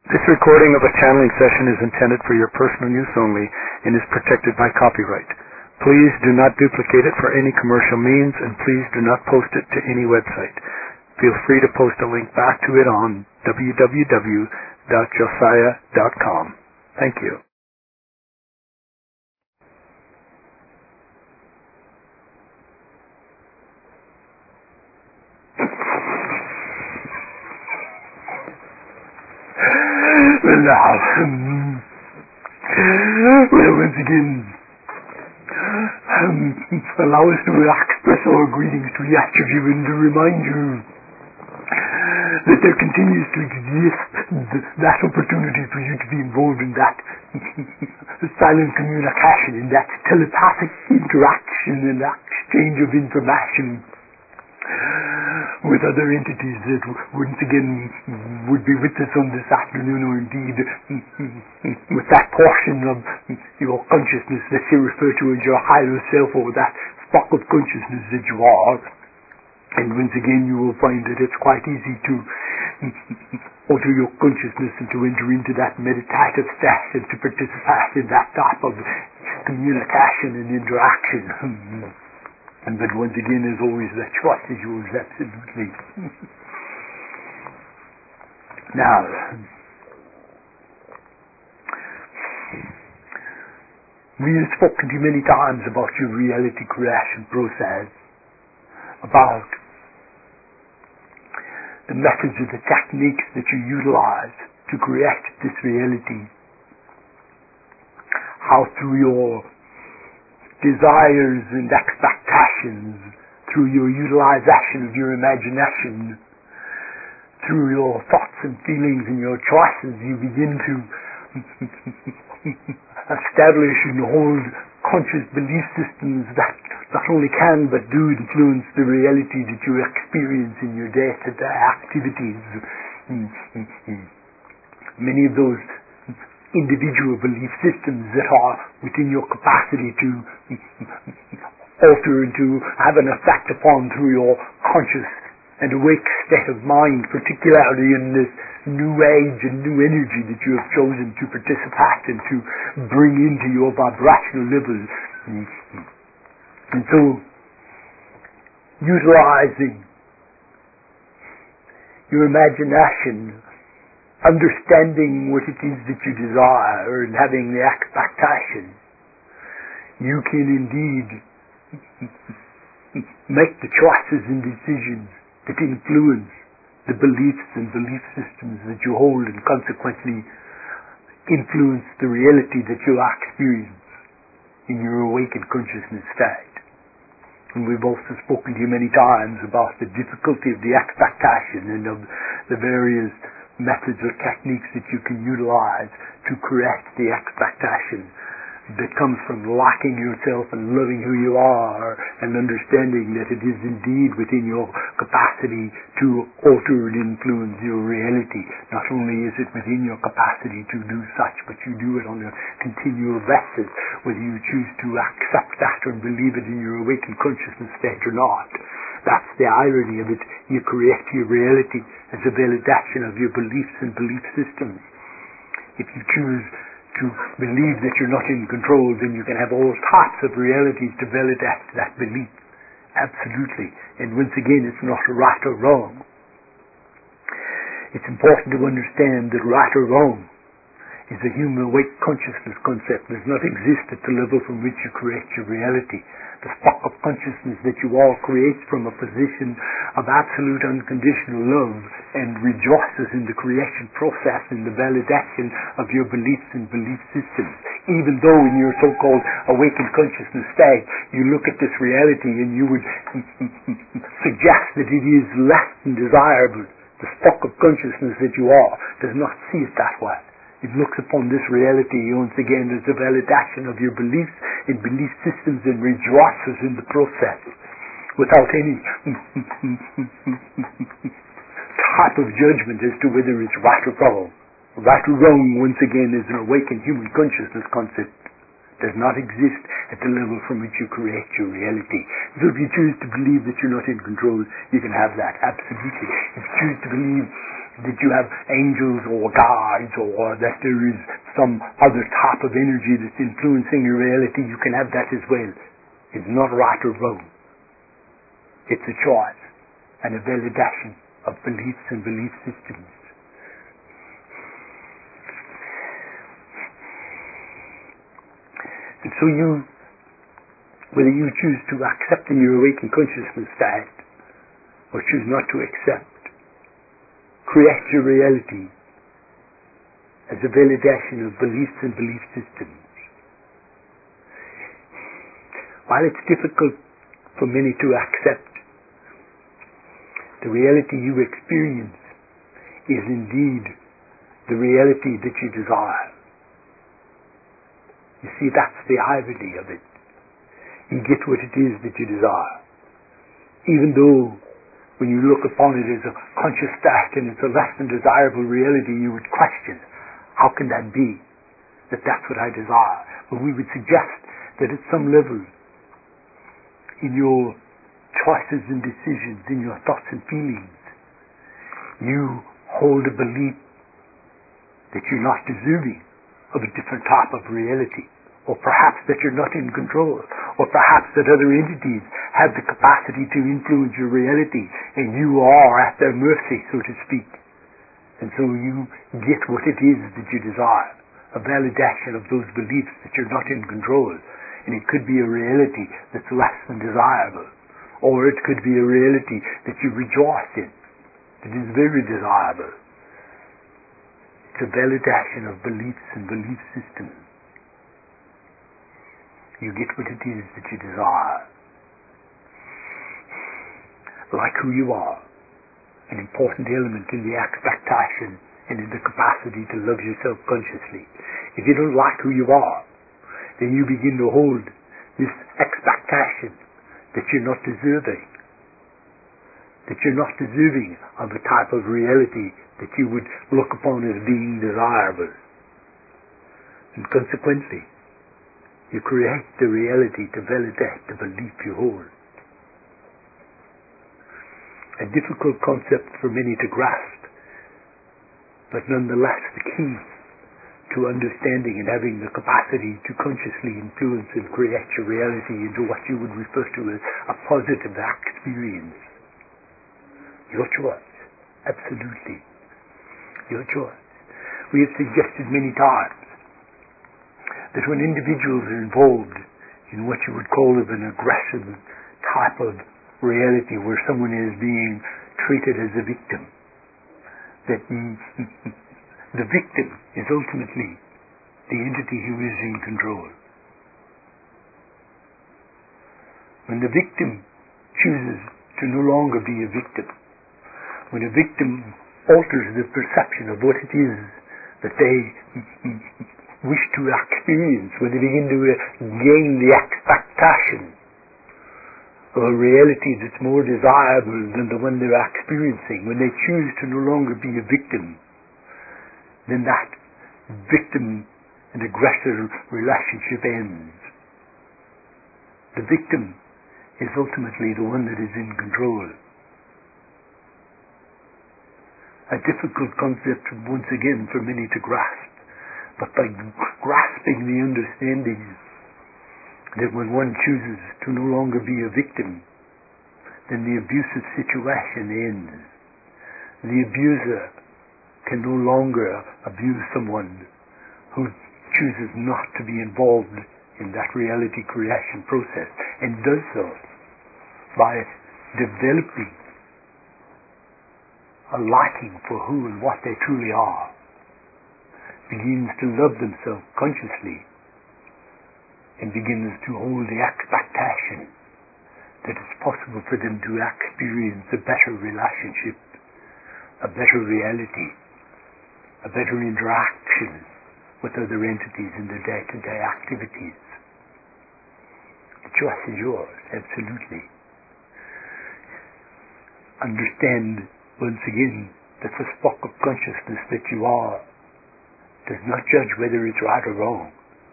This recording of a channeling session is intended for your personal use only and is protected by copyright. Please do not duplicate it for any commercial means, and please do not post it to any website. Feel free to post a link back to it on www.josiah.com. Thank you. Well, now, once again, allow us to express our greetings to each of you and to remind you that there continues to exist that opportunity for you to be involved in that silent communication, in that telepathic interaction and that exchange of information with other entities that once again would be with us on this afternoon, or indeed with that portion of your consciousness that you refer to as your higher self, or that spark of consciousness that you are. And once again you will find that it's quite easy to alter your consciousness and to enter into that meditative state and to participate in that type of communication and interaction. But once again, as always, the choice is yours, absolutely. Now, we have spoken to you many times about your reality creation process, about the methods and the techniques that you utilize to create this reality, how through your desires and expectations, through your utilization of your imagination, through your thoughts and feelings and your choices, you begin to establish and hold conscious belief systems that not only can but do influence the reality that you experience in your day-to-day activities. Many of those individual belief systems that are within your capacity to alter and to have an effect upon through your conscious and awake state of mind, particularly in this new age and new energy that you have chosen to participate and to bring into your vibrational level. And so, utilizing your imagination, understanding what it is that you desire and having the expectation, you can indeed make the choices and decisions that influence the beliefs and belief systems that you hold, and consequently influence the reality that you experience in your awakened consciousness state. And we've also spoken to you many times about the difficulty of the expectation and of the various methods or techniques that you can utilize to correct the expectation that comes from liking yourself and loving who you are, and understanding that it is indeed within your capacity to alter and influence your reality. Not only is it within your capacity to do such, but you do it on a continual basis, whether you choose to accept that or believe it in your awakened consciousness state or not. That's the irony of it. You create your reality as a validation of your beliefs and belief systems. If you choose to believe that you're not in control, then you can have all types of realities to validate that belief. Absolutely. And once again, it's not right or wrong. It's important to understand that right or wrong is a human awake consciousness concept. Does not exist at the level from which you create your reality. The spark of consciousness that you all create from a position of absolute unconditional love and rejoices in the creation process and the validation of your beliefs and belief systems. Even though in your so-called awakened consciousness state you look at this reality and you would suggest that it is less than desirable, the spark of consciousness that you are does not see it that way. It looks upon this reality once again as the validation of your beliefs and belief systems and rejoices in the process without any type of judgment as to whether it's right or wrong. Right or wrong, once again, is an awakened human consciousness concept. Does not exist at the level from which you create your reality. So if you choose to believe that you're not in control, you can have that, absolutely. If you choose to believe that you have angels or guides, or that there is some other type of energy that's influencing your reality. You can have that as well. It's not right or wrong. It's a choice and a validation of beliefs and belief systems. And so whether you choose to accept in your awakened consciousness that, or choose not to accept, create your reality as a validation of beliefs and belief systems. While it's difficult for many to accept, the reality you experience is indeed the reality that you desire. You see, that's the irony of it. You get what it is that you desire. Even though when you look upon it as a conscious fact and it's a less than desirable reality, you would question, how can that be, that that's what I desire? But we would suggest that at some level, in your choices and decisions, in your thoughts and feelings, you hold a belief that you're not deserving of a different type of reality, or perhaps that you're not in control, or perhaps that other entities have the capacity to influence your reality, and you are at their mercy, so to speak. And so you get what it is that you desire, a validation of those beliefs that you're not in control. And it could be a reality that's less than desirable, or it could be a reality that you rejoice in, that is very desirable. It's a validation of beliefs and belief systems. You get what it is that you desire. Like who you are, an important element in the expectation and in the capacity to love yourself consciously. If you don't like who you are, then you begin to hold this expectation that you're not deserving, that you're not deserving of a type of reality that you would look upon as being desirable. And consequently, you create the reality to validate the belief you hold. A difficult concept for many to grasp, but nonetheless the key to understanding and having the capacity to consciously influence and create your reality into what you would refer to as a positive experience. Your choice. Absolutely. Your choice. We have suggested many times that when individuals are involved in what you would call of an aggressive type of reality where someone is being treated as a victim, that the victim is ultimately the entity who is in control. When the victim chooses to no longer be a victim, when a victim alters the perception of what it is that they wish to experience, when they begin to gain the expectation of a reality that's more desirable than the one they're experiencing, when they choose to no longer be a victim, then that victim and aggressor relationship ends. The victim is ultimately the one that is in control. A difficult concept, once again, for many to grasp, but by grasping the understanding that when one chooses to no longer be a victim, then the abusive situation ends. The abuser can no longer abuse someone who chooses not to be involved in that reality creation process, and does so by developing a liking for who and what they truly are, begins to love themselves consciously, and begins to hold the expectation that it's possible for them to experience a better relationship, a better reality, a better interaction with other entities in their day-to-day activities. The choice is yours, absolutely. Understand, once again, that the spark of consciousness that you are does not judge whether it's right or wrong,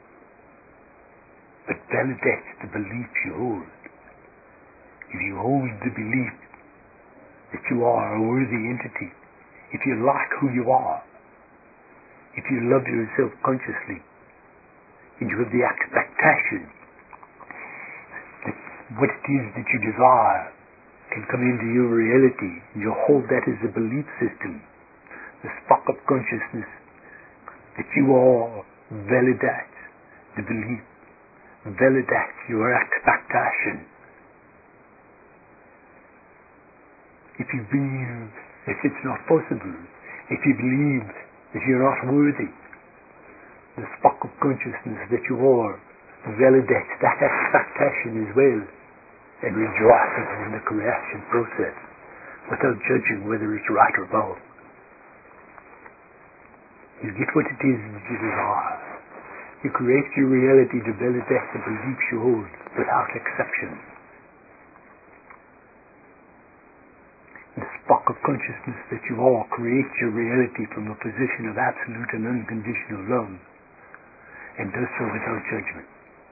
but validates the belief you hold. If you hold the belief that you are a worthy entity, if you like who you are, if you love yourself consciously, and you have the expectation that what it is that you desire can come into your reality, and you hold that as a belief system, the spark of consciousness that you are validates the belief, validates your expectation. If you believe that it's not possible, if you believe that you're not worthy, the spark of consciousness that you are validates that expectation as well and rejoices in the creation process without judging whether it's right or wrong. You get what it is that you desire. You create your reality to validate the beliefs you hold without exception. The spark of consciousness that you are creates your reality from a position of absolute and unconditional love, and does so without judgment.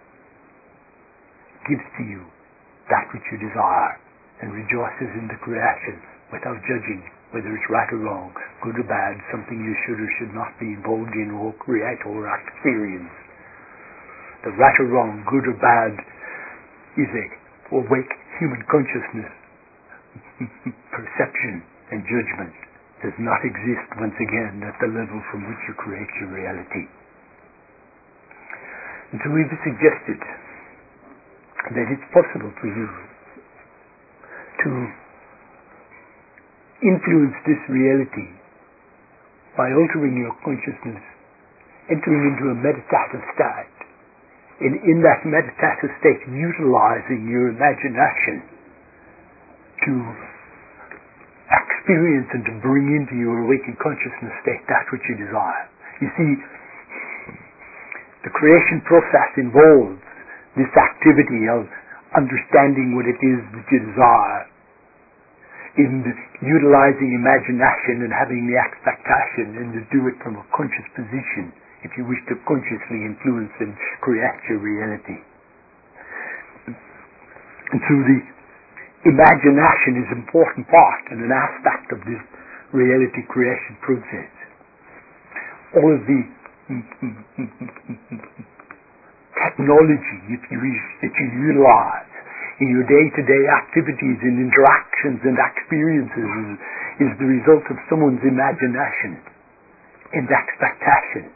Gives to you that which you desire, and rejoices in the creation without judging whether it's right or wrong, good or bad, something you should or should not be involved in or create or experience. The right or wrong, good or bad, is a awake human consciousness. Perception and judgment does not exist, once again, at the level from which you create your reality. And so we've suggested that it's possible for you to influence this reality by altering your consciousness, entering into a meditative state, and in that meditative state utilizing your imagination to experience and to bring into your awakened consciousness state that which you desire. You see, the creation process involves this activity of understanding what it is that you desire, in utilizing imagination and having the expectation, and to do it from a conscious position if you wish to consciously influence and create your reality. And so the imagination is an important part and an aspect of this reality creation process. All of the technology, if you wish, that you utilize in your day-to-day activities and interactions and experiences is the result of someone's imagination and expectation.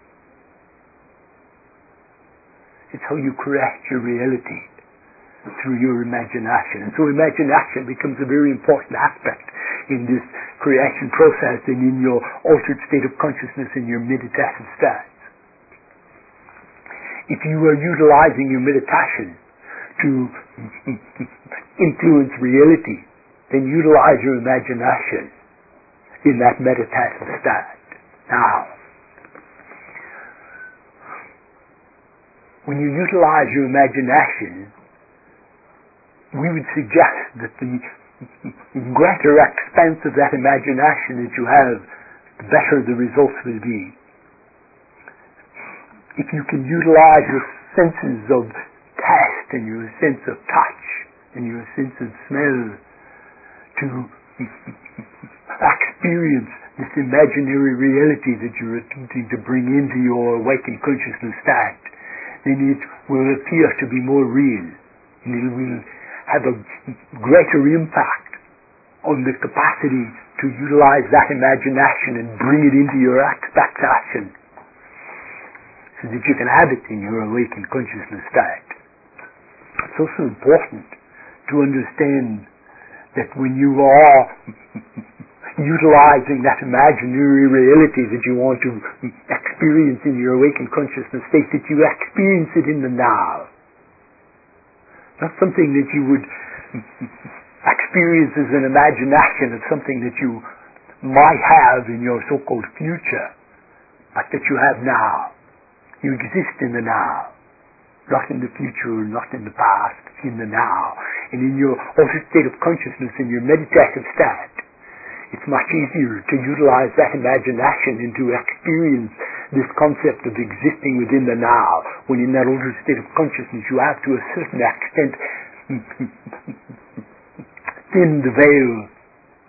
It's how you create your reality, through your imagination. And so imagination becomes a very important aspect in this creation process and in your altered state of consciousness in your meditative state. If you are utilizing your meditation to influence reality, then utilize your imagination in that meditative state. Now, when you utilize your imagination, we would suggest that the greater expanse of that imagination that you have, the better the results will be. If you can utilize your senses of taste and your sense of touch and your sense of smell to experience this imaginary reality that you're attempting to bring into your awakened consciousness state, then it will appear to be more real, and it will have a greater impact on the capacity to utilize that imagination and bring it into your expectation so that you can have it in your awakened consciousness state. It's also important to understand that when you are utilizing that imaginary reality that you want to experience in your awakened consciousness state, that you experience it in the now. Not something that you would experience as an imagination of something that you might have in your so-called future, but that you have now. You exist in the now, not in the future, not in the past, in the now. And in your altered state of consciousness, in your meditative state, it's much easier to utilize that imagination and to experience this concept of existing within the now, when in that altered state of consciousness you have to a certain extent thinned the veil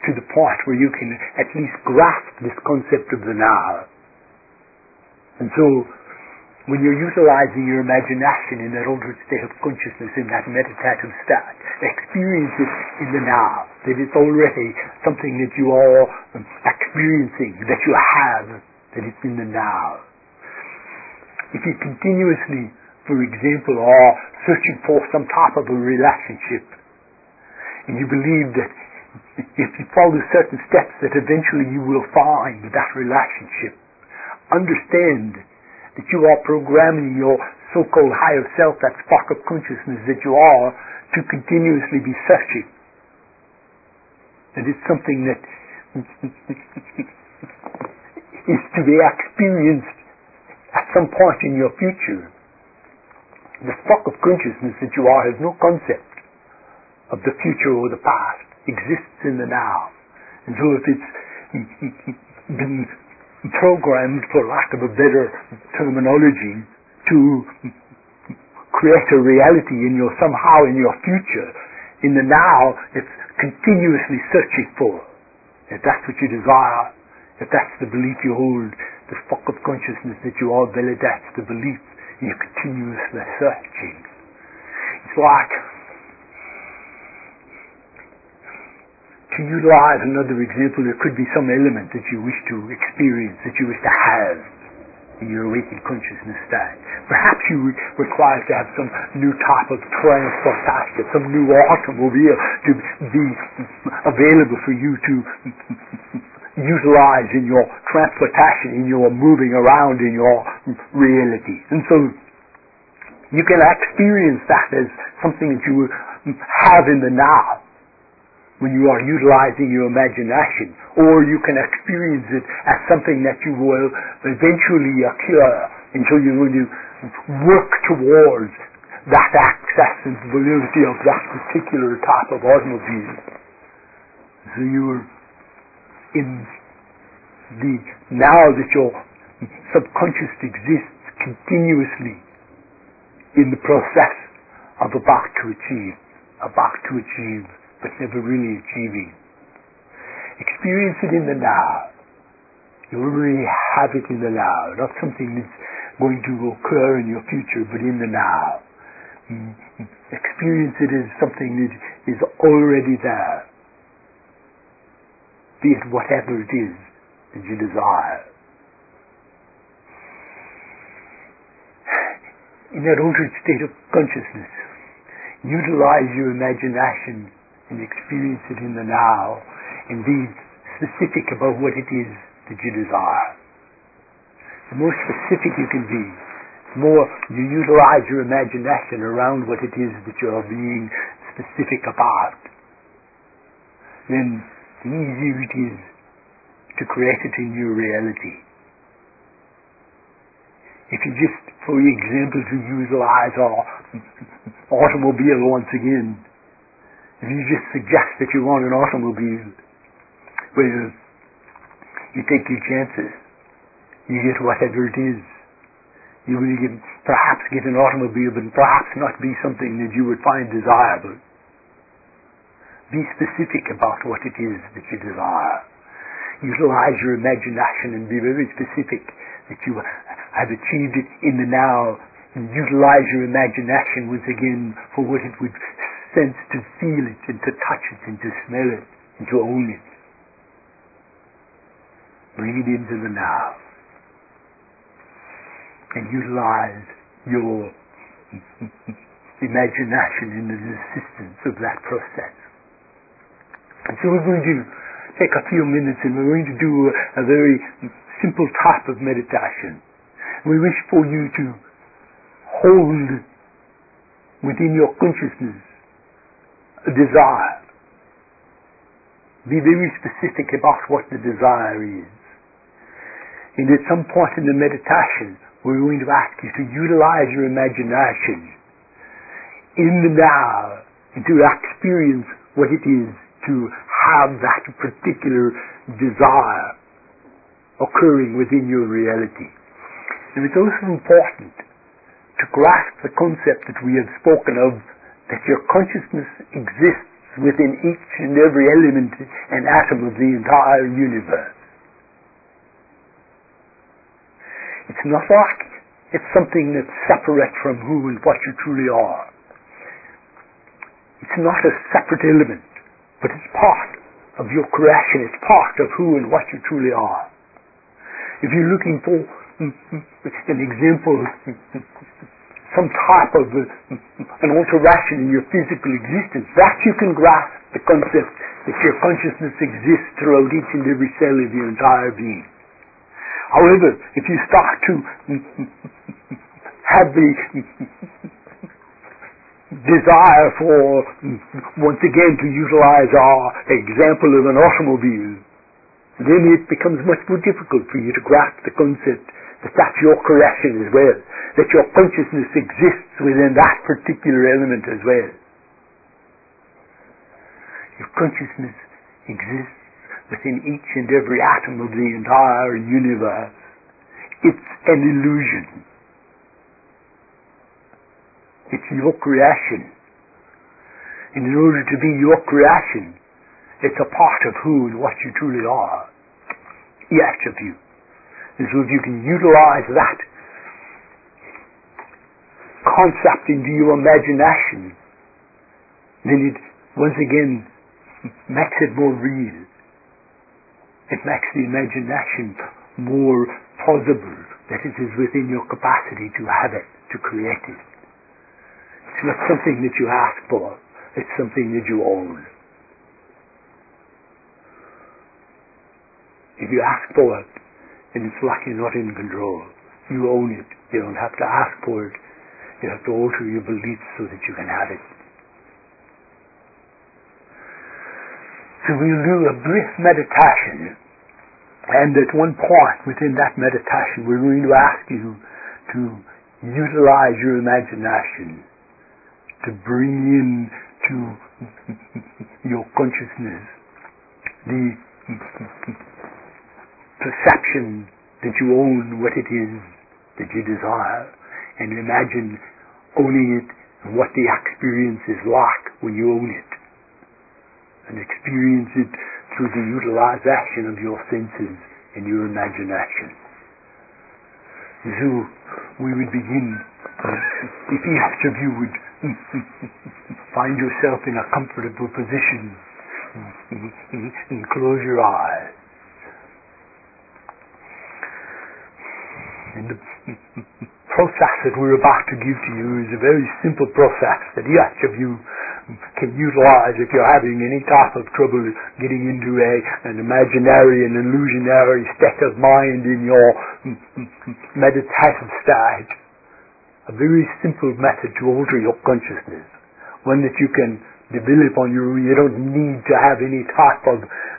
to the point where you can at least grasp this concept of the now. And so, when you're utilizing your imagination in that altered state of consciousness, in that meditative state, experience it in the now, that it's already something that you are experiencing, that you have, that it's in the now. If you continuously, for example, are searching for some type of a relationship, and you believe that if you follow certain steps that eventually you will find that relationship, understand that you are programming your so-called higher self, that spark of consciousness that you are, to continuously be searching. That it's something that is to be experienced at some point in your future. The spark of consciousness that you are has no concept of the future or the past. Exists in the now. And so if it's been programmed, for lack of a better terminology, to create a reality in your somehow in your future, in the now it's continuously searching for. If that's what you desire, if that's the belief you hold, the spark of consciousness that you are validates the belief, and you're continuously searching. It's like, to utilize another example, there could be some element that you wish to experience, that you wish to have in your awakened consciousness state. Perhaps you require to have some new type of transportation, some new automobile to be available for you to utilize in your transportation, in your moving around in your reality. And so you can experience that as something that you have in the now, when you are utilizing your imagination, or you can experience it as something that you will eventually occur until you're going to work towards that access and validity of that particular type of automobile. So you're in the now that your subconscious exists continuously in the process of about to achieve, but never really achieving. Experience it in the now. You already have it in the now, not something that's going to occur in your future, but in the now. Experience it as something that is already there, be it whatever it is that you desire. In that altered state of consciousness, utilize your imagination and experience it in the now, and be specific about what it is that you desire. The more specific you can be, the more you utilize your imagination around what it is that you are being specific about, then the easier it is to create it in your reality. If you just, for example, to utilize our automobile once again, if you just suggest that you want an automobile, well, you take your chances. You get whatever it is. You will perhaps get an automobile, but perhaps not be something that you would find desirable. Be specific about what it is that you desire. Utilize your imagination and be very specific that you have achieved it in the now, and utilize your imagination once again for what it would sense, to feel it and to touch it and to smell it and to own it. Bring it into the now and utilize your imagination in the assistance of that process. And so we're going to take a few minutes and we're going to do a very simple type of meditation. We wish for you to hold within your consciousness a desire. Be very specific about what the desire is. And at some point in the meditation, we're going to ask you to utilize your imagination in the now and to experience what it is to have that particular desire occurring within your reality. And it's also important to grasp the concept that we have spoken of, that your consciousness exists within each and every element and atom of the entire universe. It's not like it's something that's separate from who and what you truly are. It's not a separate element, but it's part of your creation. It's part of who and what you truly are. If you're looking for an example, some type of an alteration in your physical existence, that you can grasp the concept that your consciousness exists throughout each and every cell of your entire being. However, if you start to have the desire for, once again, to utilize our example of an automobile, then it becomes much more difficult for you to grasp the concept that that's your creation as well, that your consciousness exists within that particular element as well. Your consciousness exists within each and every atom of the entire universe. It's an illusion. It's your creation. And in order to be your creation, it's a part of who and what you truly are. Each of you. And so if you can utilize that concept into your imagination, then it once again makes it more real. It makes the imagination more plausible that it is within your capacity to have it, to create it. It's not something that you ask for, it's something that you own. If you ask for it, then it's like you're not in control. You own it. You don't have to ask for it. You have to alter your beliefs so that you can have it. So we'll do a brief meditation, and at one point within that meditation we're going to ask you to utilize your imagination to bring in to your consciousness the perception that you own what it is that you desire, and imagine owning it and what the experience is like when you own it, and experience it through the utilization of your senses and your imagination. So we would begin, if each of you would find yourself in a comfortable position and close your eyes. And the process that we're about to give to you is a very simple process that each of you can utilize if you're having any type of trouble getting into an imaginary and illusionary state of mind in your meditative state. A very simple method to alter your consciousness, one that you can develop on your own. You don't need to have any type of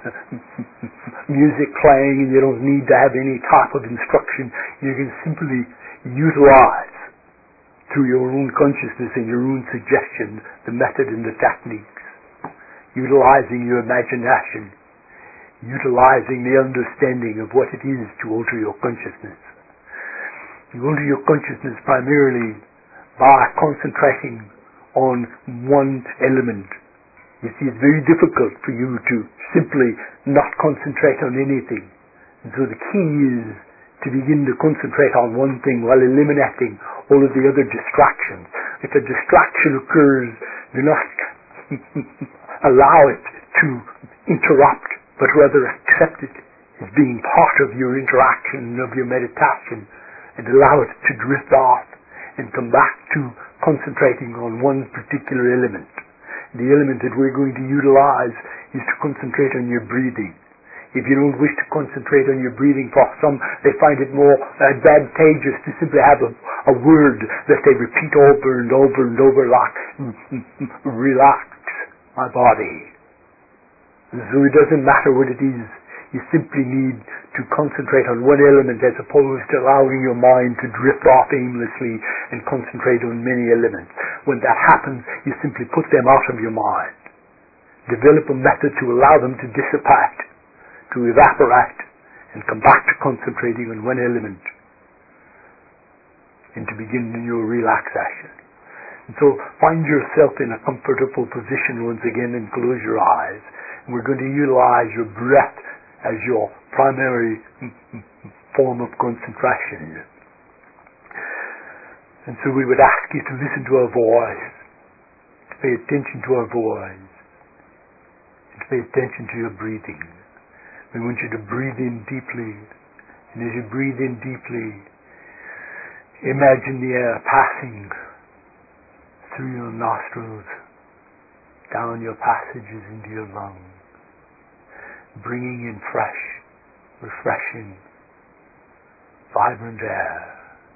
music playing, and you don't need to have any type of instruction. You can simply utilize through your own consciousness and your own suggestion the method and the techniques, utilizing your imagination, utilizing the understanding of what it is to alter your consciousness. You alter your consciousness primarily by concentrating on one element. You see, it's very difficult for you to simply not concentrate on anything. And so the key is to begin to concentrate on one thing while eliminating all of the other distractions. If a distraction occurs, do not allow it to interrupt, but rather accept it as being part of your interaction, of your meditation, and allow it to drift off and come back to concentrating on one particular element. The element that we're going to utilize is to concentrate on your breathing. If you don't wish to concentrate on your breathing, for some, they find it more advantageous to simply have a word that they repeat over and over and over, like, relax my body. So it doesn't matter what it is. You simply need to concentrate on one element as opposed to allowing your mind to drift off aimlessly and concentrate on many elements. When that happens, you simply put them out of your mind. Develop a method to allow them to dissipate, to evaporate, and come back to concentrating on one element, and to begin your relaxation. And so find yourself in a comfortable position once again and close your eyes. And we're going to utilize your breath as your primary form of concentration. And so we would ask you to listen to our voice, to pay attention to our voice, and to pay attention to your breathing. We want you to breathe in deeply. And as you breathe in deeply, imagine the air passing through your nostrils, down your passages into your lungs, bringing in fresh, refreshing, vibrant air.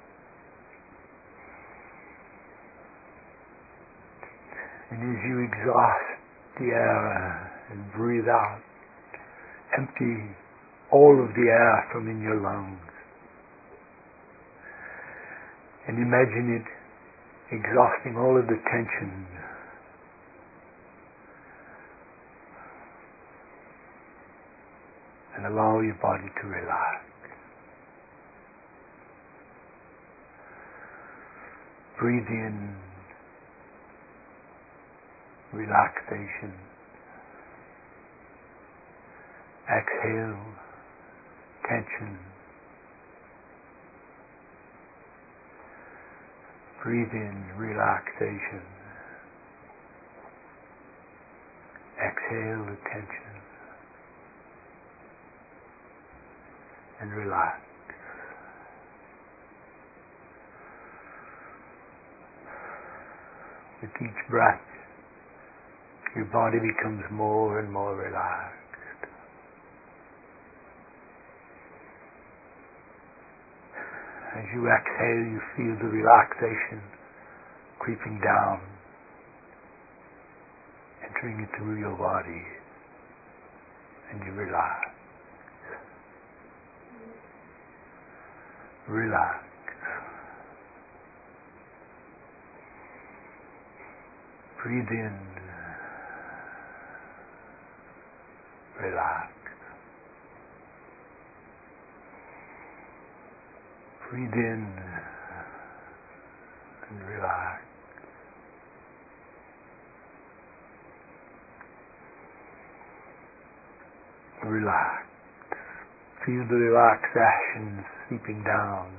And as you exhaust the air and breathe out, empty all of the air from in your lungs. And imagine it exhausting all of the tension. And allow your body to relax. Breathe in relaxation. Exhale tension. Breathe in relaxation. Exhale the tension. And relax. With each breath, your body becomes more and more relaxed. As you exhale, you feel the relaxation creeping down, entering it through your body, and you relax. Relax. Breathe in. Relax. Breathe in and relax. Relax. Feel the relaxation seeping down.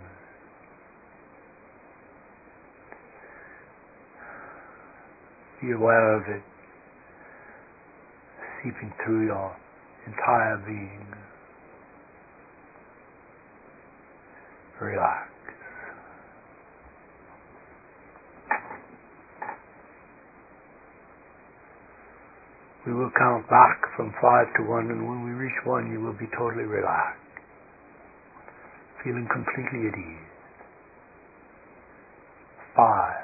Be aware of it seeping through your entire being. Relax. We will count back from 5 to 1, and when we reach 1, you will be totally relaxed, feeling completely at ease. 5.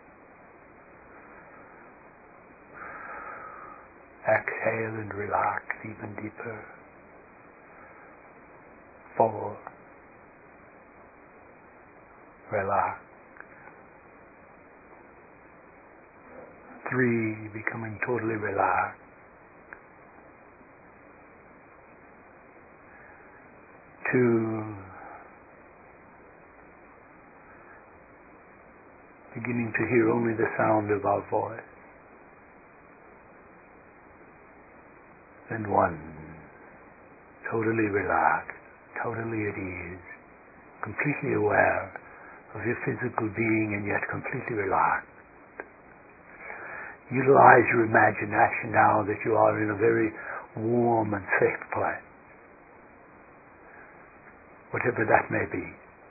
Exhale and relax even deeper. 4. Relax. 3. Becoming totally relaxed. 2. Beginning to hear only the sound of our voice. And 1. Totally relaxed, totally at ease, completely aware of your physical being and yet completely relaxed. Utilize your imagination now that you are in a very warm and safe place. Whatever that may be.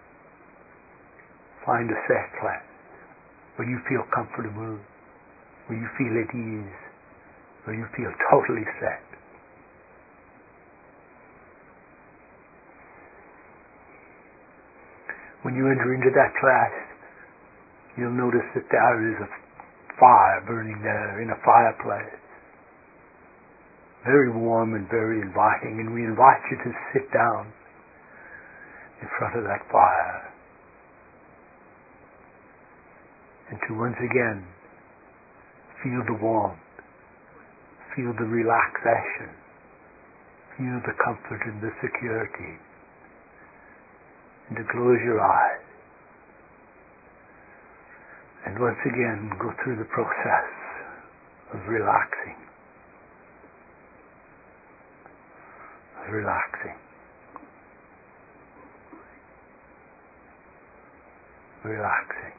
Find a safe place where you feel comfortable, where you feel at ease, where you feel totally safe. When you enter into that place, you'll notice that there is a fire burning there in a fireplace. Very warm and very inviting, and we invite you to sit down in front of that fire and to once again feel the warmth, feel the relaxation, feel the comfort and the security, and to close your eyes and And once again, go through the process of relaxing. Relaxing. Relaxing.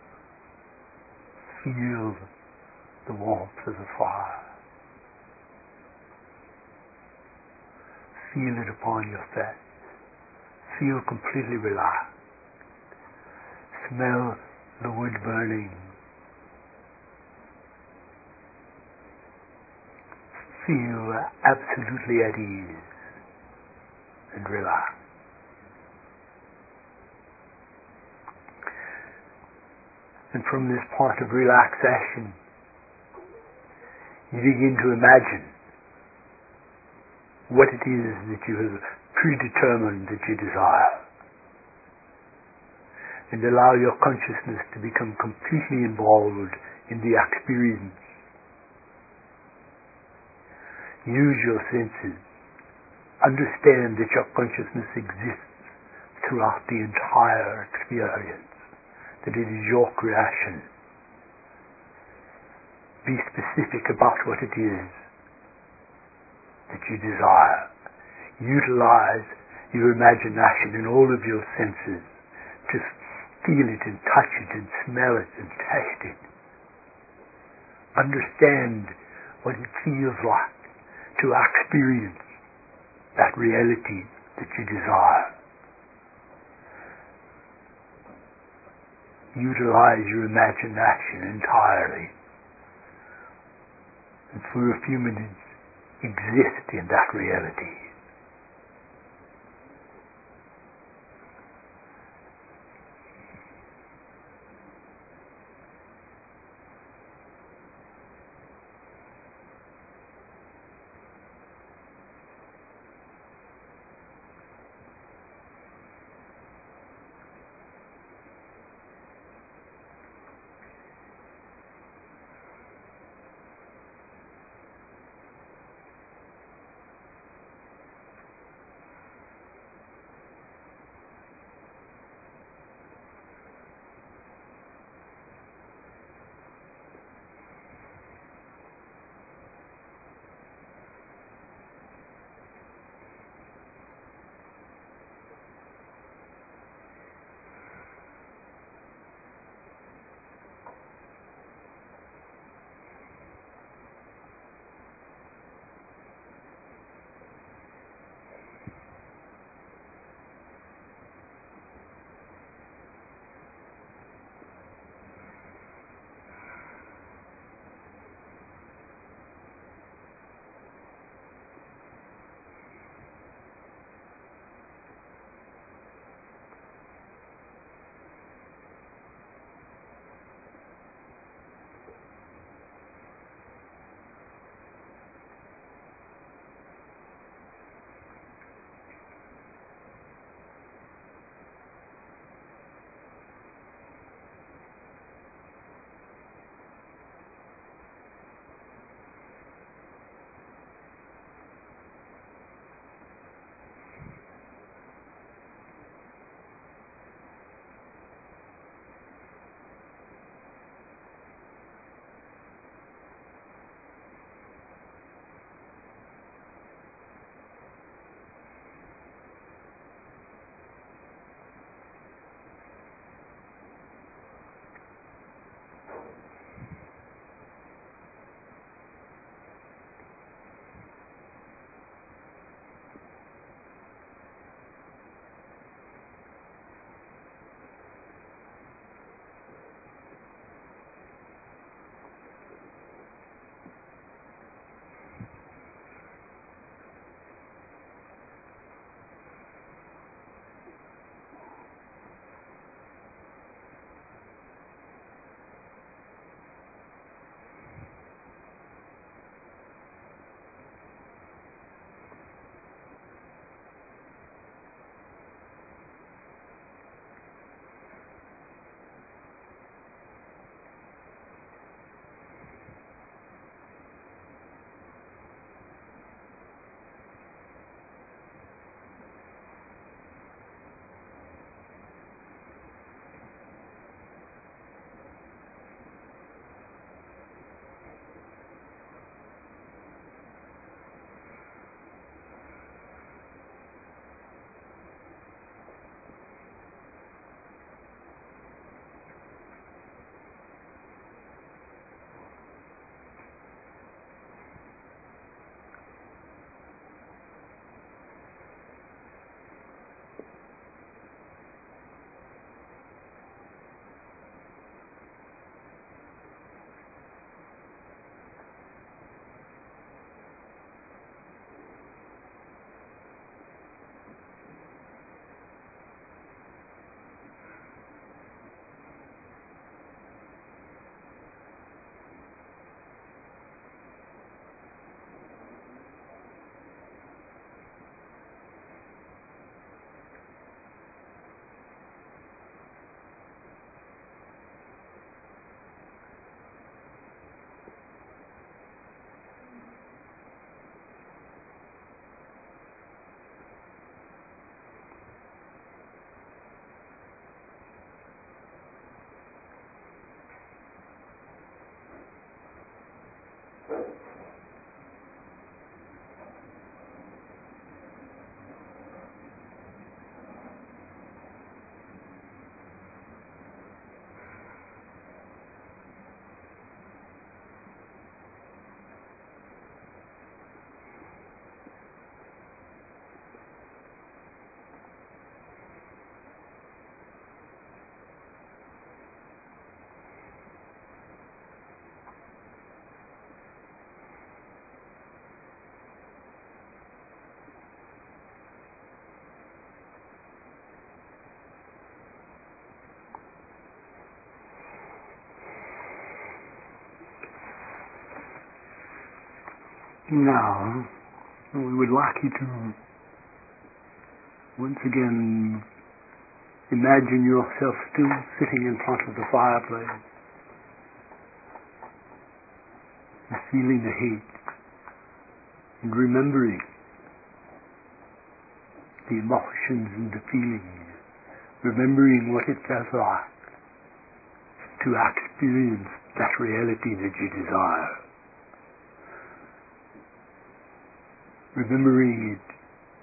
Feel the warmth of the fire. Feel it upon your face. Feel completely relaxed. Smell the wood burning. Feel absolutely at ease and relaxed. And from this point of relaxation, you begin to imagine what it is that you have predetermined that you desire. And allow your consciousness to become completely involved in the experience. Use your senses. Understand that your consciousness exists throughout the entire experience, that it is your creation. Be specific about what it is that you desire. Utilize your imagination in all of your senses to feel it and touch it and smell it and taste it. Understand what it feels like to experience that reality that you desire. Utilize your imagination entirely, and for a few minutes exist in that reality. Now, we would like you to once again imagine yourself still sitting in front of the fireplace, and feeling the heat, and remembering the emotions and the feelings, remembering what it felt like to experience that reality that you desire. Remembering it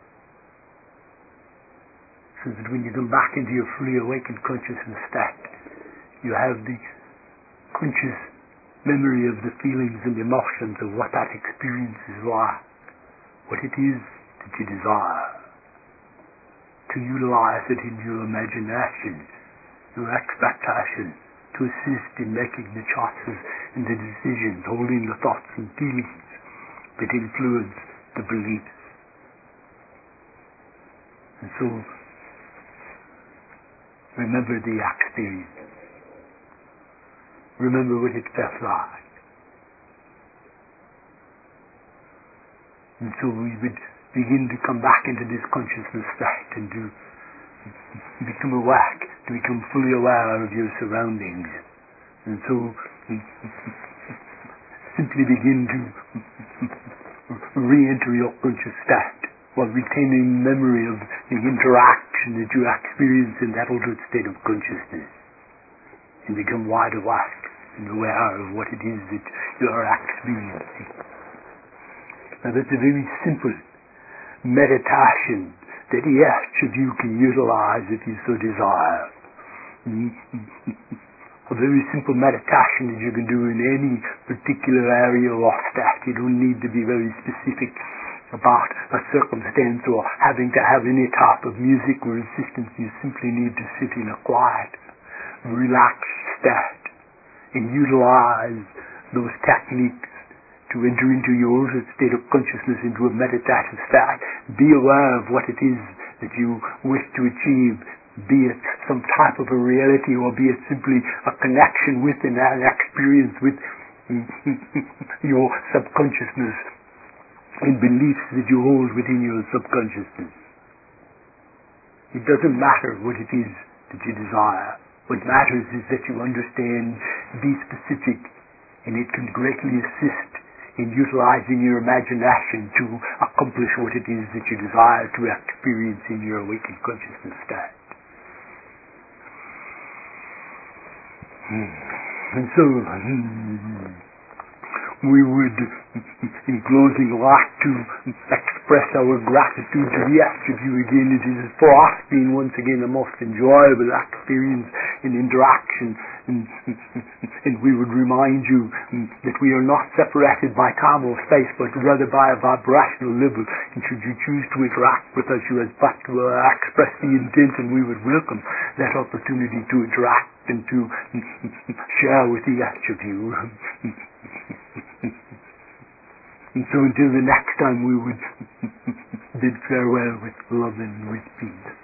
so that when you come back into your fully awakened consciousness state, you have the conscious memory of the feelings and emotions of what that experience is like, what it is that you desire, to utilize it in your imagination, your expectation, to assist in making the choices and the decisions, holding the thoughts and feelings that influence the beliefs. And so, remember the experience. Remember what it felt like. And so we would begin to come back into this consciousness state and to become awake, to become fully aware of your surroundings. And so simply begin to re-enter your conscious state while retaining memory of the interaction that you experience in that altered state of consciousness, and become wide awake and aware of what it is that you are experiencing. Now that's a very simple meditation that each of you can utilize if you so desire. A very simple meditation that you can do in any particular area or state. You don't need to be very specific about a circumstance or having to have any type of music or assistance. You simply need to sit in a quiet, relaxed state and utilize those techniques to enter into your altered state of consciousness, into a meditative state. Be aware of what it is that you wish to achieve, be it some type of a reality or be it simply a connection with and an experience with your subconsciousness and beliefs that you hold within your subconsciousness. It doesn't matter what it is that you desire. What matters is that you understand, be specific, and it can greatly assist in utilizing your imagination to accomplish what it is that you desire to experience in your awakened consciousness state. And so, we would, in closing, like to express our gratitude to each of you again. It has for us been once again a most enjoyable experience and interaction, and we would remind you that we are not separated by time or space, but rather by a vibrational level. And should you choose to interact with us, you have but to express the intent, and we would welcome that opportunity to interact and to share with each of you. And so until the next time, we would bid farewell with love and with peace.